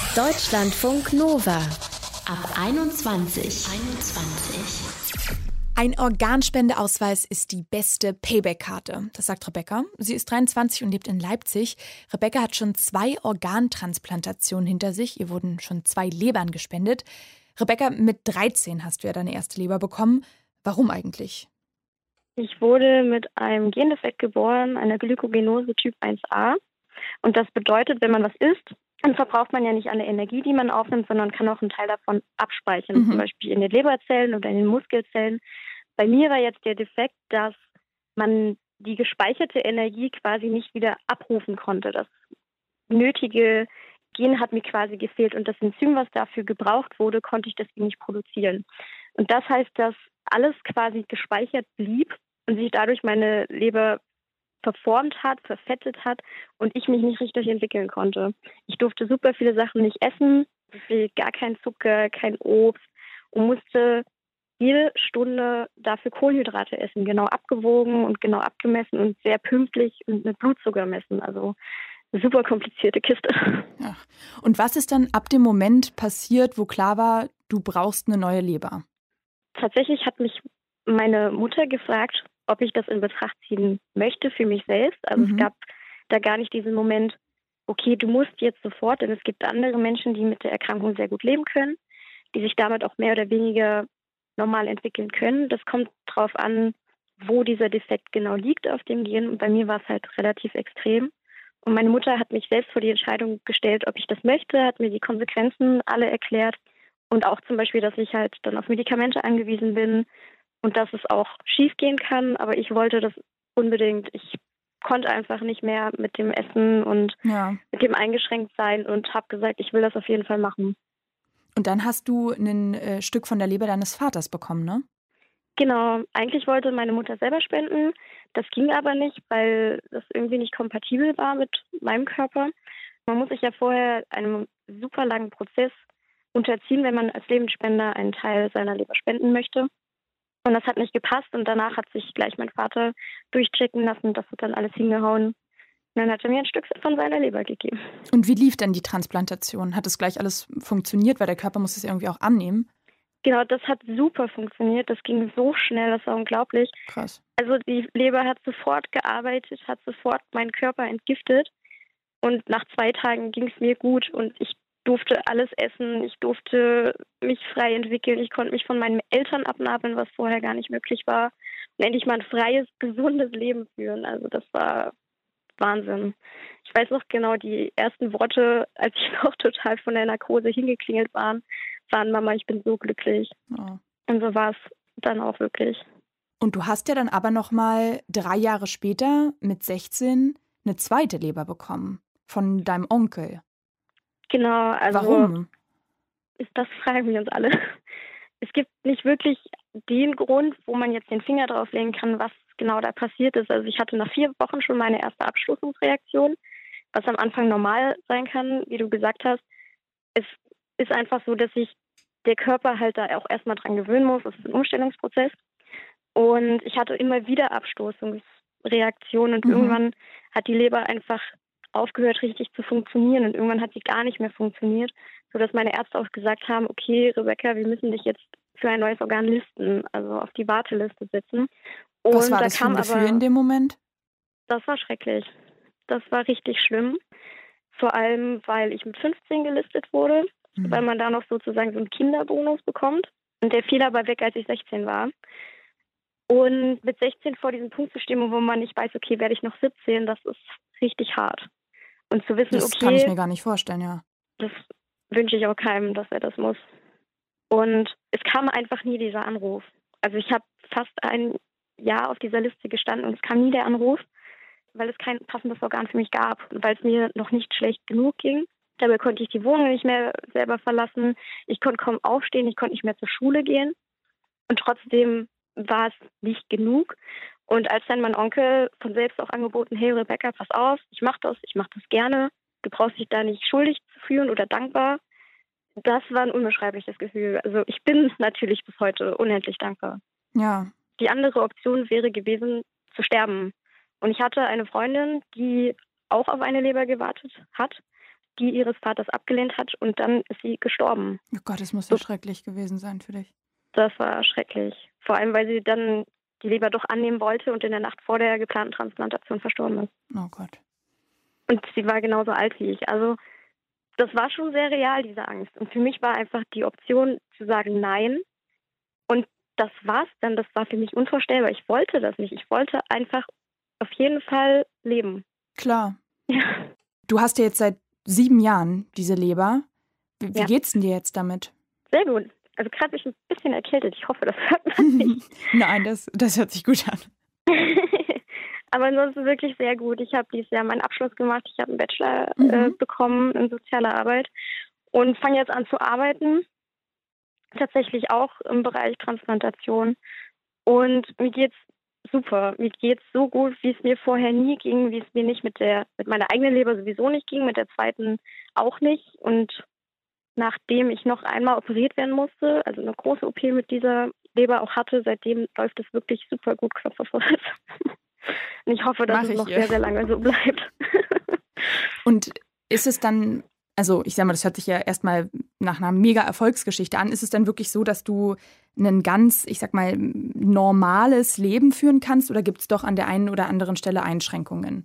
Deutschlandfunk Nova ab 21. Ein Organspendeausweis ist die beste Payback-Karte. Das sagt Rebecca. Sie ist 23 und lebt in Leipzig. Rebecca hat schon 2 Organtransplantationen hinter sich. Ihr wurden schon 2 Lebern gespendet. Rebecca, mit 13 hast du ja deine erste Leber bekommen. Warum eigentlich? Ich wurde mit einem Gendefekt geboren, einer Glykogenose Typ 1a. Und das bedeutet, wenn man was isst, dann verbraucht man ja nicht alle Energie, die man aufnimmt, sondern kann auch einen Teil davon abspeichern, zum Beispiel in den Leberzellen oder in den Muskelzellen. Bei mir war jetzt der Defekt, dass man die gespeicherte Energie quasi nicht wieder abrufen konnte. Das nötige Gen hat mir quasi gefehlt und das Enzym, was dafür gebraucht wurde, konnte ich deswegen nicht produzieren. Und das heißt, dass alles quasi gespeichert blieb und sich dadurch meine Leber verformt hat, verfettet hat und ich mich nicht richtig entwickeln konnte. Ich durfte super viele Sachen nicht essen, gar kein Zucker, kein Obst und musste jede Stunde dafür Kohlenhydrate essen, genau abgewogen und genau abgemessen und sehr pünktlich und mit Blutzucker messen. Also eine super komplizierte Kiste. Ja. Und was ist dann ab dem Moment passiert, wo klar war, du brauchst eine neue Leber? Tatsächlich hat mich meine Mutter gefragt, ob ich das in Betracht ziehen möchte für mich selbst. Also es gab da gar nicht diesen Moment, okay, du musst jetzt sofort, denn es gibt andere Menschen, die mit der Erkrankung sehr gut leben können, die sich damit auch mehr oder weniger normal entwickeln können. Das kommt drauf an, wo dieser Defekt genau liegt auf dem Gen. Und bei mir war es halt relativ extrem. Und meine Mutter hat mich selbst vor die Entscheidung gestellt, ob ich das möchte, hat mir die Konsequenzen alle erklärt. Und auch zum Beispiel, dass ich halt dann auf Medikamente angewiesen bin und dass es auch schief gehen kann. Aber ich wollte das unbedingt. Ich konnte einfach nicht mehr mit dem Essen und mit dem eingeschränkt sein und habe gesagt, ich will das auf jeden Fall machen. Und dann hast du ein Stück von der Leber deines Vaters bekommen, ne? Genau. Eigentlich wollte meine Mutter selber spenden. Das ging aber nicht, weil das irgendwie nicht kompatibel war mit meinem Körper. Man muss sich ja vorher einem super langen Prozess unterziehen, wenn man als Lebensspender einen Teil seiner Leber spenden möchte. Und das hat nicht gepasst und danach hat sich gleich mein Vater durchchecken lassen. Das hat dann alles hingehauen. Und dann hat er mir ein Stück von seiner Leber gegeben. Und wie lief denn die Transplantation? Hat das gleich alles funktioniert? Weil der Körper muss es irgendwie auch annehmen. Genau, das hat super funktioniert. Das ging so schnell, das war unglaublich. Krass. Also die Leber hat sofort gearbeitet, hat sofort meinen Körper entgiftet. Und nach 2 Tagen ging es mir gut und ich durfte alles essen, ich durfte mich frei entwickeln, ich konnte mich von meinen Eltern abnabeln, was vorher gar nicht möglich war. Und endlich mal ein freies, gesundes Leben führen. Also das war Wahnsinn. Ich weiß noch genau, die ersten Worte, als ich noch total von der Narkose hingeklingelt waren Mama, ich bin so glücklich. Oh. Und so war es dann auch wirklich. Und du hast ja dann aber noch mal 3 Jahre später mit 16 eine zweite Leber bekommen von deinem Onkel. Genau, also warum? Das fragen wir uns alle. Es gibt nicht wirklich den Grund, wo man jetzt den Finger drauflegen kann, was genau da passiert ist. Also ich hatte nach 4 Wochen schon meine erste Abstoßungsreaktion, was am Anfang normal sein kann, wie du gesagt hast. Es ist einfach so, dass sich der Körper halt da auch erstmal dran gewöhnen muss. Es ist ein Umstellungsprozess. Und ich hatte immer wieder Abstoßungsreaktionen und irgendwann hat die Leber einfach aufgehört, richtig zu funktionieren und irgendwann hat sie gar nicht mehr funktioniert, sodass meine Ärzte auch gesagt haben, okay, Rebecca, wir müssen dich jetzt für ein neues Organ listen, also auf die Warteliste setzen. Und was war das für ein Gefühl in dem Moment? Das war schrecklich. Das war richtig schlimm. Vor allem, weil ich mit 15 gelistet wurde, weil man da noch sozusagen so einen Kinderbonus bekommt. Und der fiel aber weg, als ich 16 war. Und mit 16 vor diesem Punkt zu stehen, wo man nicht weiß, okay, werde ich noch 17, das ist richtig hart. Und zu wissen, das kann ich mir gar nicht vorstellen, ja. Das wünsche ich auch keinem, dass er das muss. Und es kam einfach nie dieser Anruf. Also ich habe fast ein Jahr auf dieser Liste gestanden und es kam nie der Anruf, weil es kein passendes Organ für mich gab und weil es mir noch nicht schlecht genug ging. Dabei konnte ich die Wohnung nicht mehr selber verlassen. Ich konnte kaum aufstehen, ich konnte nicht mehr zur Schule gehen. Und trotzdem war es nicht genug. Und als dann mein Onkel von selbst auch angeboten, hey Rebecca, pass auf, ich mache das gerne. Du brauchst dich da nicht schuldig zu fühlen oder dankbar. Das war ein unbeschreibliches Gefühl. Also ich bin natürlich bis heute unendlich dankbar. Ja. Die andere Option wäre gewesen, zu sterben. Und ich hatte eine Freundin, die auch auf eine Leber gewartet hat. die ihres Vaters abgelehnt hat und dann ist sie gestorben. Oh Gott, das muss so schrecklich gewesen sein für dich. Das war schrecklich. Vor allem, weil sie dann die Leber doch annehmen wollte und in der Nacht vor der geplanten Transplantation verstorben ist. Oh Gott. Und sie war genauso alt wie ich. Also das war schon sehr real, diese Angst. Und für mich war einfach die Option zu sagen Nein. Und das war's dann. Das war für mich unvorstellbar. Ich wollte das nicht. Ich wollte einfach auf jeden Fall leben. Klar. Ja. Du hast ja jetzt seit 7 Jahren diese Leber. Wie geht's denn dir jetzt damit? Sehr gut. Also gerade bin ich ein bisschen erkältet. Ich hoffe, das hört man nicht. Nein, das hört sich gut an. Aber ansonsten wirklich sehr gut. Ich habe dieses Jahr meinen Abschluss gemacht. Ich habe einen Bachelor bekommen in sozialer Arbeit und fange jetzt an zu arbeiten. Tatsächlich auch im Bereich Transplantation. Und mir geht's super. Mir geht's so gut, wie es mir vorher nie ging, wie es mir nicht mit meiner eigenen Leber sowieso nicht ging, mit der zweiten auch nicht. Und nachdem ich noch einmal operiert werden musste, also eine große OP mit dieser Leber auch hatte, seitdem läuft es wirklich super gut, Klopf auf Holz. Und ich hoffe, dass es noch sehr, sehr lange so bleibt. Und ist es dann, also ich sag mal, das hört sich ja erstmal nach einer mega Erfolgsgeschichte an, ist es dann wirklich so, dass du ein ganz, ich sag mal, normales Leben führen kannst oder gibt es doch an der einen oder anderen Stelle Einschränkungen?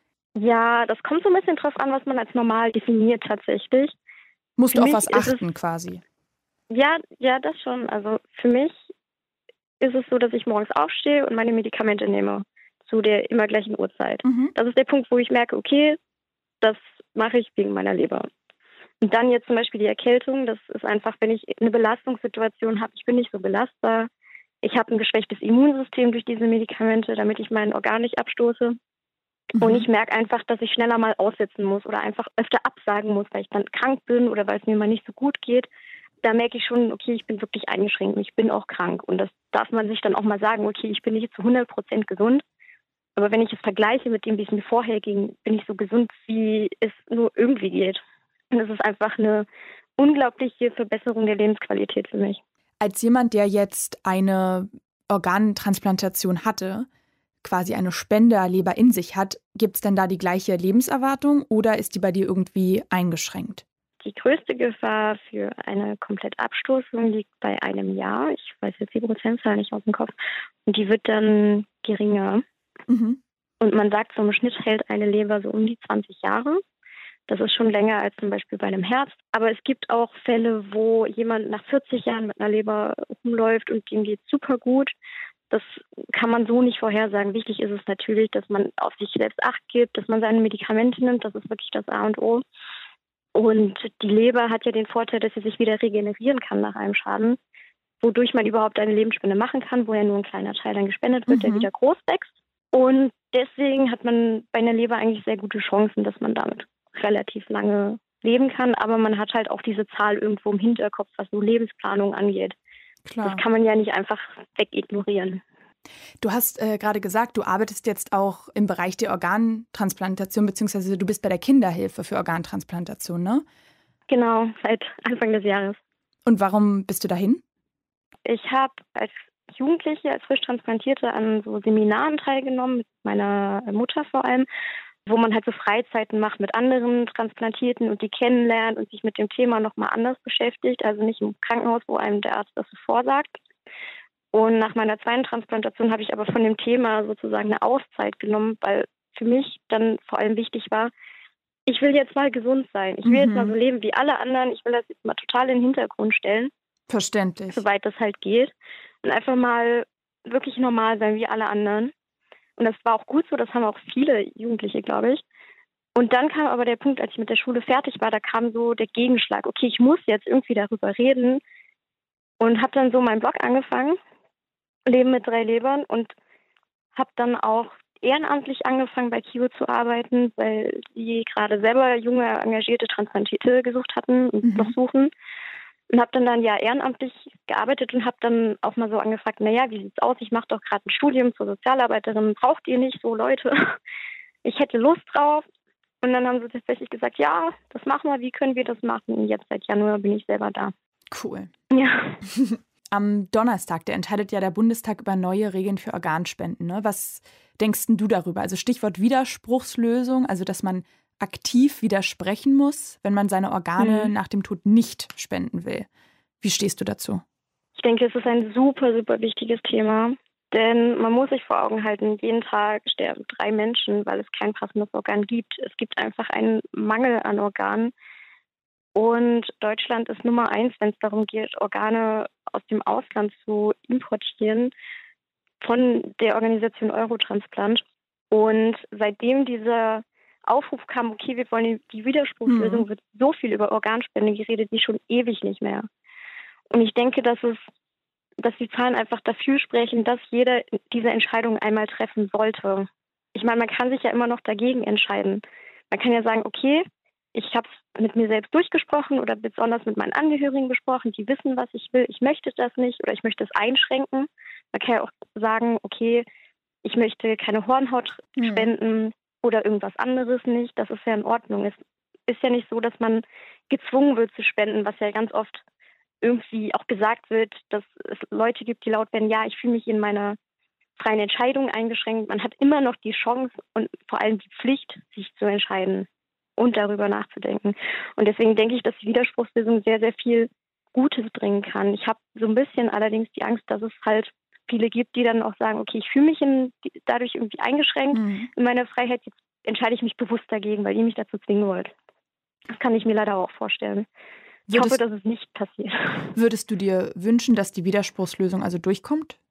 Ja, das kommt so ein bisschen drauf an, was man als normal definiert tatsächlich. Musst du auf was achten quasi? Ja, das schon. Also für mich ist es so, dass ich morgens aufstehe und meine Medikamente nehme zu der immer gleichen Uhrzeit. Das ist der Punkt, wo ich merke, okay, das mache ich wegen meiner Leber. Und dann jetzt zum Beispiel die Erkältung, das ist einfach, wenn ich eine Belastungssituation habe, ich bin nicht so belastbar. Ich habe ein geschwächtes Immunsystem durch diese Medikamente, damit ich mein Organ nicht abstoße. Und ich merke einfach, dass ich schneller mal aussetzen muss oder einfach öfter absagen muss, weil ich dann krank bin oder weil es mir mal nicht so gut geht. Da merke ich schon, okay, ich bin wirklich eingeschränkt und ich bin auch krank. Und das darf man sich dann auch mal sagen, okay, ich bin nicht zu 100% gesund. Aber wenn ich es vergleiche mit dem, wie es mir vorher ging, bin ich so gesund, wie es nur irgendwie geht. Und es ist einfach eine unglaubliche Verbesserung der Lebensqualität für mich. Als jemand, der jetzt eine Organtransplantation hatte, quasi eine Spenderleber in sich hat, gibt es denn da die gleiche Lebenserwartung oder ist die bei dir irgendwie eingeschränkt? Die größte Gefahr für eine Komplettabstoßung liegt bei einem Jahr. Ich weiß jetzt die Prozentzahl nicht aus dem Kopf. Und die wird dann geringer. Und man sagt, so im Schnitt hält eine Leber so um die 20 Jahre. Das ist schon länger als zum Beispiel bei einem Herz. Aber es gibt auch Fälle, wo jemand nach 40 Jahren mit einer Leber rumläuft und dem geht super gut. Das kann man so nicht vorhersagen. Wichtig ist es natürlich, dass man auf sich selbst Acht gibt, dass man seine Medikamente nimmt. Das ist wirklich das A und O. Und die Leber hat ja den Vorteil, dass sie sich wieder regenerieren kann nach einem Schaden, wodurch man überhaupt eine Lebensspende machen kann, wo ja nur ein kleiner Teil dann gespendet wird, der wieder groß wächst. Und deswegen hat man bei einer Leber eigentlich sehr gute Chancen, dass man damit relativ lange leben kann. Aber man hat halt auch diese Zahl irgendwo im Hinterkopf, was so Lebensplanung angeht. Klar. Das kann man ja nicht einfach wegignorieren. Du hast gerade gesagt, du arbeitest jetzt auch im Bereich der Organtransplantation, beziehungsweise du bist bei der Kinderhilfe für Organtransplantation, ne? Genau, seit Anfang des Jahres. Und warum bist du dahin? Ich habe als Jugendliche, als frisch Transplantierte an so Seminaren teilgenommen, mit meiner Mutter vor allem, wo man halt so Freizeiten macht mit anderen Transplantierten und die kennenlernt und sich mit dem Thema nochmal anders beschäftigt. Also nicht im Krankenhaus, wo einem der Arzt das so vorsagt. Und nach meiner zweiten Transplantation habe ich aber von dem Thema sozusagen eine Auszeit genommen, weil für mich dann vor allem wichtig war, ich will jetzt mal gesund sein. Ich will jetzt mal so leben wie alle anderen. Ich will das jetzt mal total in den Hintergrund stellen. Verständlich. Soweit das halt geht. Und einfach mal wirklich normal sein wie alle anderen. Und das war auch gut so, das haben auch viele Jugendliche, glaube ich. Und dann kam aber der Punkt, als ich mit der Schule fertig war, da kam so der Gegenschlag. Okay, ich muss jetzt irgendwie darüber reden. Und habe dann so meinen Blog angefangen, Leben mit 3 Lebern, und habe dann auch ehrenamtlich angefangen, bei Kio zu arbeiten, weil die gerade selber junge, engagierte Transplantierte gesucht hatten und noch suchen. Und habe dann ein Jahr ehrenamtlich gearbeitet und habe dann auch mal so angefragt, naja, wie sieht's aus? Ich mache doch gerade ein Studium zur Sozialarbeiterin. Braucht ihr nicht so Leute? Ich hätte Lust drauf. Und dann haben sie tatsächlich gesagt, ja, das machen wir. Wie können wir das machen? Und jetzt seit Januar bin ich selber da. Cool. Ja. Am Donnerstag, da entscheidet ja der Bundestag über neue Regeln für Organspenden. Ne? Was denkst denn du darüber? Also Stichwort Widerspruchslösung, also dass man aktiv widersprechen muss, wenn man seine Organe nach dem Tod nicht spenden will. Wie stehst du dazu? Ich denke, es ist ein super, super wichtiges Thema. Denn man muss sich vor Augen halten, jeden Tag sterben 3 Menschen, weil es kein passendes Organ gibt. Es gibt einfach einen Mangel an Organen. Und Deutschland ist Nummer 1, wenn es darum geht, Organe aus dem Ausland zu importieren, von der Organisation Eurotransplant. Und seitdem dieser Aufruf kam, okay, wir wollen die Widerspruchslösung, wird so viel über Organspende geredet, wie schon ewig nicht mehr. Und ich denke, dass die Zahlen einfach dafür sprechen, dass jeder diese Entscheidung einmal treffen sollte. Ich meine, man kann sich ja immer noch dagegen entscheiden. Man kann ja sagen, okay, ich habe es mit mir selbst durchgesprochen oder besonders mit meinen Angehörigen besprochen, die wissen, was ich will, ich möchte das nicht oder ich möchte es einschränken. Man kann ja auch sagen, okay, ich möchte keine Hornhaut spenden oder irgendwas anderes nicht. Das ist ja in Ordnung. Es ist ja nicht so, dass man gezwungen wird zu spenden, was ja ganz oft irgendwie auch gesagt wird, dass es Leute gibt, die laut werden, ja, ich fühle mich in meiner freien Entscheidung eingeschränkt. Man hat immer noch die Chance und vor allem die Pflicht, sich zu entscheiden und darüber nachzudenken. Und deswegen denke ich, dass die Widerspruchslösung sehr, sehr viel Gutes bringen kann. Ich habe so ein bisschen allerdings die Angst, dass es halt viele gibt, die dann auch sagen, okay, ich fühle mich dadurch irgendwie eingeschränkt in meiner Freiheit, jetzt entscheide ich mich bewusst dagegen, weil ihr mich dazu zwingen wollt. Das kann ich mir leider auch vorstellen. Ich hoffe, dass es nicht passiert. Würdest du dir wünschen, dass die Widerspruchslösung also durchkommt?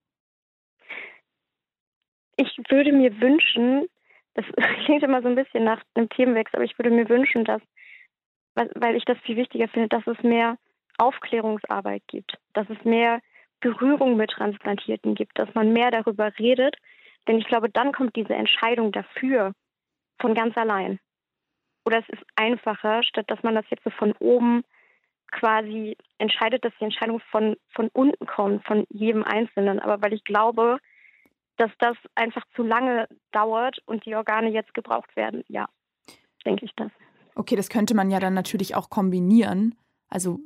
Ich würde mir wünschen, das klingt immer so ein bisschen nach einem Themenwechsel, aber ich würde mir wünschen, dass, weil ich das viel wichtiger finde, dass es mehr Aufklärungsarbeit gibt, dass es mehr Berührung mit Transplantierten gibt, dass man mehr darüber redet. Denn ich glaube, dann kommt diese Entscheidung dafür von ganz allein. Oder es ist einfacher, statt dass man das jetzt so von oben quasi entscheidet, dass die Entscheidung von unten kommt, von jedem Einzelnen. Aber weil ich glaube, dass das einfach zu lange dauert und die Organe jetzt gebraucht werden, ja, denke ich das. Okay, das könnte man ja dann natürlich auch kombinieren. Also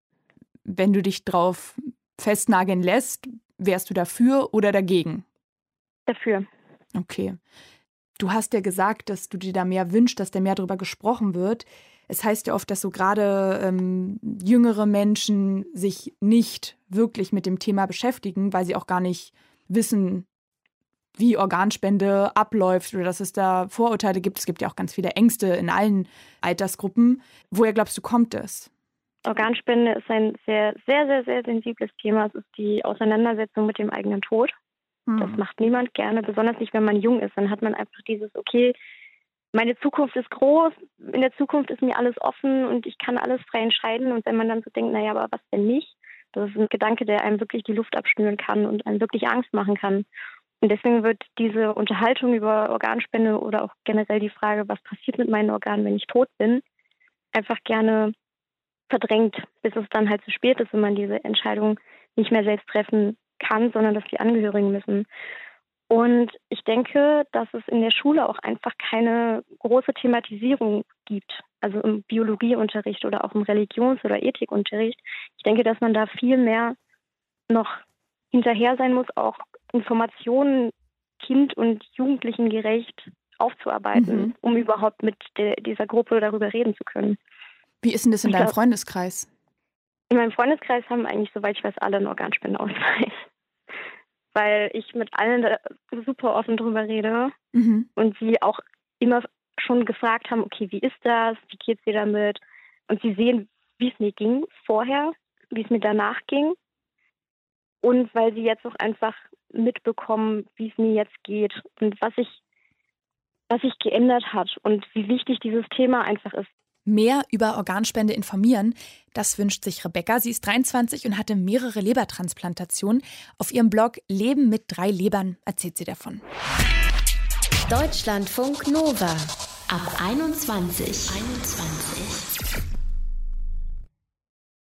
wenn du dich drauf festnageln lässt, wärst du dafür oder dagegen? Dafür. Okay. Du hast ja gesagt, dass du dir da mehr wünschst, dass da mehr darüber gesprochen wird. Es heißt ja oft, dass so gerade jüngere Menschen sich nicht wirklich mit dem Thema beschäftigen, weil sie auch gar nicht wissen, wie Organspende abläuft oder dass es da Vorurteile gibt. Es gibt ja auch ganz viele Ängste in allen Altersgruppen. Woher glaubst du, kommt es? Organspende ist ein sehr, sehr, sehr, sehr sensibles Thema. Es ist die Auseinandersetzung mit dem eigenen Tod. Das macht niemand gerne, besonders nicht, wenn man jung ist. Dann hat man einfach dieses, okay, meine Zukunft ist groß, in der Zukunft ist mir alles offen und ich kann alles frei entscheiden. Und wenn man dann so denkt, naja, aber was denn nicht? Das ist ein Gedanke, der einem wirklich die Luft abschnüren kann und einem wirklich Angst machen kann. Und deswegen wird diese Unterhaltung über Organspende oder auch generell die Frage, was passiert mit meinen Organen, wenn ich tot bin, einfach gerne verdrängt, bis es dann halt zu spät ist, wenn man diese Entscheidung nicht mehr selbst treffen kann, sondern dass die Angehörigen müssen. Und ich denke, dass es in der Schule auch einfach keine große Thematisierung gibt, also im Biologieunterricht oder auch im Religions- oder Ethikunterricht. Ich denke, dass man da viel mehr noch hinterher sein muss, auch Informationen Kind- und Jugendlichen gerecht aufzuarbeiten, um überhaupt mit dieser Gruppe darüber reden zu können. Wie ist denn das in deinem Freundeskreis? In meinem Freundeskreis haben eigentlich, soweit ich weiß, alle einen Organspendeausweis. Weil ich mit allen da super offen drüber rede und sie auch immer schon gefragt haben, okay, wie ist das, wie geht's dir damit? Und sie sehen, wie es mir ging vorher, wie es mir danach ging. Und weil sie jetzt auch einfach mitbekommen, wie es mir jetzt geht und was sich geändert hat und wie wichtig dieses Thema einfach ist. Mehr über Organspende informieren, das wünscht sich Rebecca. Sie ist 23 und hatte mehrere Lebertransplantationen. Auf ihrem Blog Leben mit 3 Lebern erzählt sie davon. Deutschlandfunk Nova ab 21.